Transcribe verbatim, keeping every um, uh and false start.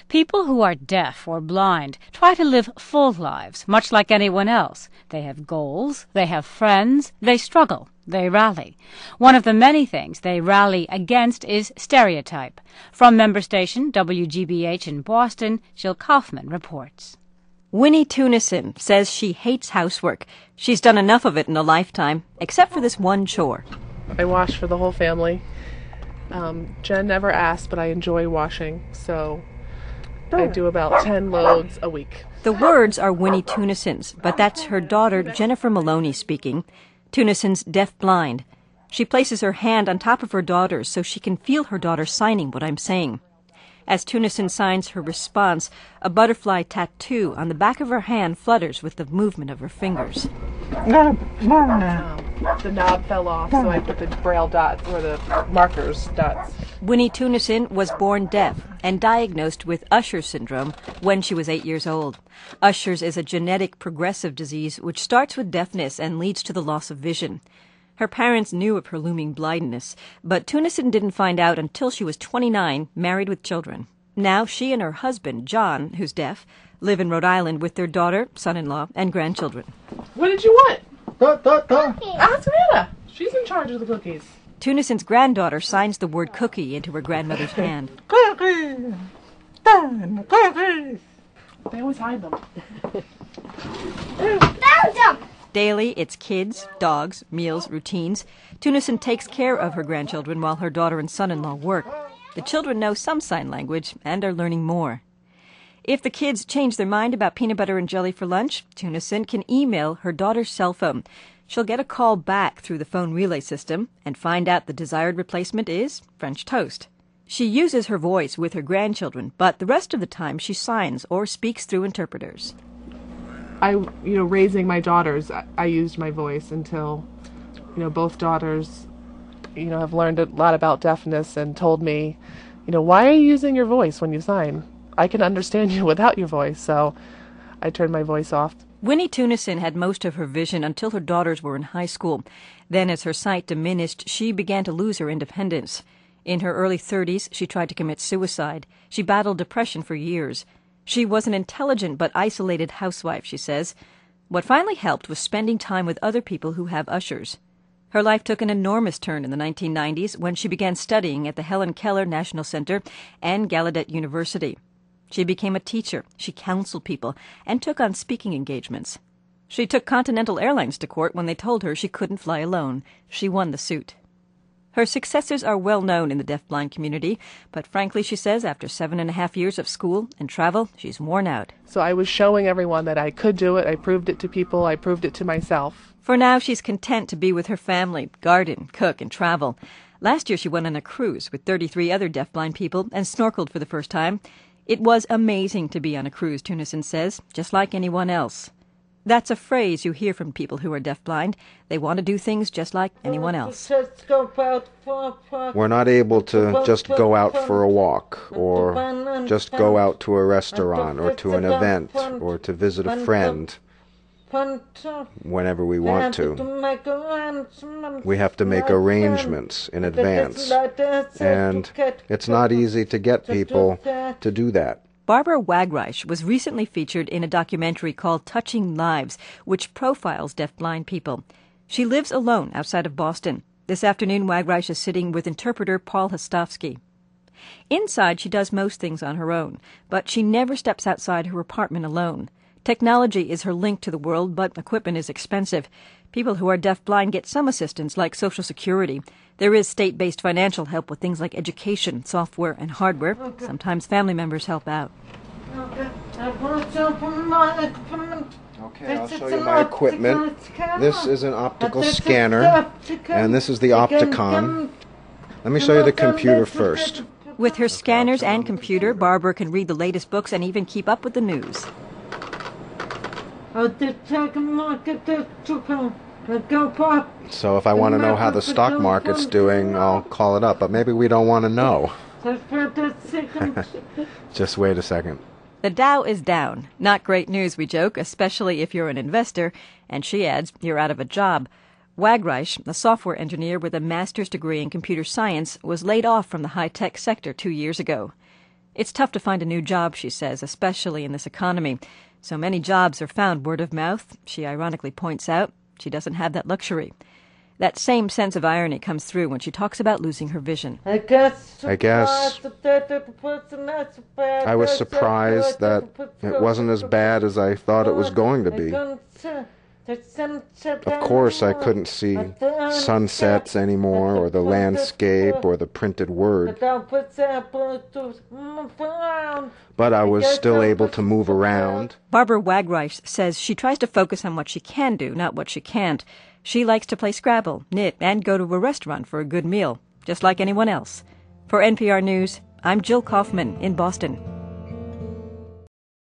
People who are deaf or blind try to live full lives, much like anyone else. They have goals, they have friends, they struggle, they rally. One of the many things they rally against is stereotype. From member station W G B H in Boston, Jill Kaufman reports. Winnie Tunison says she hates housework. She's done enough of it in a lifetime, except for this one chore. I wash for the whole family. Um, Jen never asked, but I enjoy washing, so I do about ten loads a week. The words are Winnie Tunison's, but that's her daughter, Jennifer Maloney, speaking. Tunison's deaf-blind. She places her hand on top of her daughter's so she can feel her daughter signing what I'm saying. As Tunison signs her response, a butterfly tattoo on the back of her hand flutters with the movement of her fingers. Um, the knob fell off, so I put the braille dots, or the markers dots. Winnie Tunison was born deaf and diagnosed with Usher syndrome when she was eight years old. Usher's is a genetic progressive disease which starts with deafness and leads to the loss of vision. Her parents knew of her looming blindness, but Tunison didn't find out until she was twenty-nine, married with children. Now she and her husband, John, who's deaf, live in Rhode Island with their daughter, son-in-law, and grandchildren. What did you want? Da, da, da. Ask Anna. She's in charge of the cookies. Tunison's granddaughter signs the word cookie into her grandmother's hand. Cookies! Cookies! They always hide them. Found them! Daily, it's kids, dogs, meals, routines. Tunison takes care of her grandchildren while her daughter and son-in-law work. The children know some sign language and are learning more. If the kids change their mind about peanut butter and jelly for lunch, Tunison can email her daughter's cell phone. She'll get a call back through the phone relay system and find out the desired replacement is French toast. She uses her voice with her grandchildren, but the rest of the time she signs or speaks through interpreters. I, you know, raising my daughters, I, I used my voice until, you know, both daughters, you know, have learned a lot about deafness and told me, you know, why are you using your voice when you sign? I can understand you without your voice, so I turned my voice off. Winnie Tunison had most of her vision until her daughters were in high school. Then as her sight diminished, she began to lose her independence. In her early thirties, she tried to commit suicide. She battled depression for years. She was an intelligent but isolated housewife, she says. What finally helped was spending time with other people who have Ushers. Her life took an enormous turn in the nineteen nineties when she began studying at the Helen Keller National Center and Gallaudet University. She became a teacher, she counseled people, and took on speaking engagements. She took Continental Airlines to court when they told her she couldn't fly alone. She won the suit. Her successors are well known in the deafblind community, but frankly, she says, after seven and a half years of school and travel, she's worn out. So I was showing everyone that I could do it. I proved it to people. I proved it to myself. For now, she's content to be with her family, garden, cook, and travel. Last year, she went on a cruise with thirty-three other deafblind people and snorkeled for the first time. It was amazing to be on a cruise, Tunison says, just like anyone else. That's a phrase you hear from people who are deafblind. They want to do things just like anyone else. We're not able to just go out for a walk, or just go out to a restaurant, or to an event, or to visit a friend whenever we want to. We have to make arrangements in advance, and it's not easy to get people to do that. Barbara Wagreich was recently featured in a documentary called Touching Lives, which profiles deafblind people. She lives alone outside of Boston. This afternoon, Wagreich is sitting with interpreter Paul Hostovsky. Inside, she does most things on her own, but she never steps outside her apartment alone. Technology is her link to the world, but equipment is expensive. People who are deafblind get some assistance, like Social Security. There is state-based financial help with things like education, software, and hardware. Sometimes family members help out. Okay, I'll show you my equipment. This is an optical scanner, and this is the Opticon. Let me show you the computer first. With her scanners and computer, Barbara can read the latest books and even keep up with the news. So if I want to know how the stock market's doing, I'll call it up. But maybe we don't want to know. Just wait a second. The Dow is down. Not great news, we joke, especially if you're an investor. And she adds, you're out of a job. Wagreich, a software engineer with a master's degree in computer science, was laid off from the high-tech sector two years ago. It's tough to find a new job, she says, especially in this economy. So many jobs are found word of mouth. She ironically points out she doesn't have that luxury. That same sense of irony comes through when she talks about losing her vision. I guess I was surprised that it wasn't as bad as I thought it was going to be. Of course, I couldn't see sunsets anymore, or the landscape, or the printed word. But I was still able to move around. Barbara Wagreich says she tries to focus on what she can do, not what she can't. She likes to play Scrabble, knit, and go to a restaurant for a good meal, just like anyone else. For N P R News, I'm Jill Kaufman in Boston.